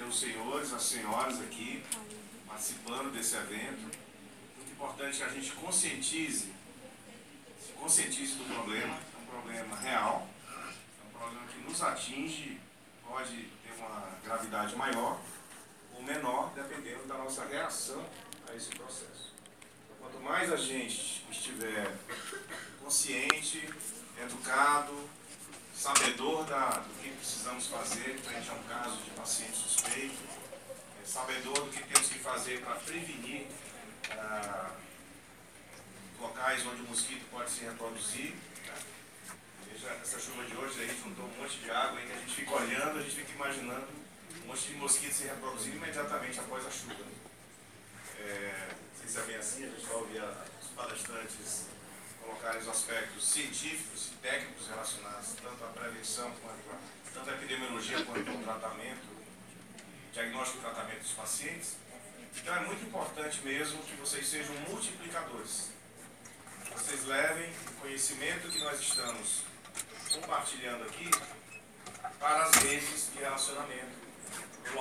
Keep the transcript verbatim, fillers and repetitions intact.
os senhores, as senhoras aqui, participando desse evento. Muito importante que a gente conscientize, se conscientize do problema. É um problema real, é um problema que nos atinge, pode ter uma gravidade maior ou menor, dependendo da nossa reação a esse processo. Então, quanto mais a gente estiver consciente, educado, sabedor da, do que precisamos fazer frente a um caso de paciente suspeito, é, sabedor do que temos que fazer para prevenir ah, locais onde o mosquito pode se reproduzir. Né? Veja, essa chuva de hoje aí juntou um monte de água aí que a gente fica olhando, a gente fica imaginando um monte de mosquito se reproduzindo imediatamente após a chuva. É, não sei se é bem assim, a gente vai ouvir a, os palestrantes colocarem os aspectos científicos e técnicos relacionados tanto à prevenção, quanto a, tanto à epidemiologia, quanto ao tratamento, diagnóstico e tratamento dos pacientes. Então é muito importante mesmo que vocês sejam multiplicadores. Vocês levem o conhecimento que nós estamos compartilhando aqui para as redes de relacionamento,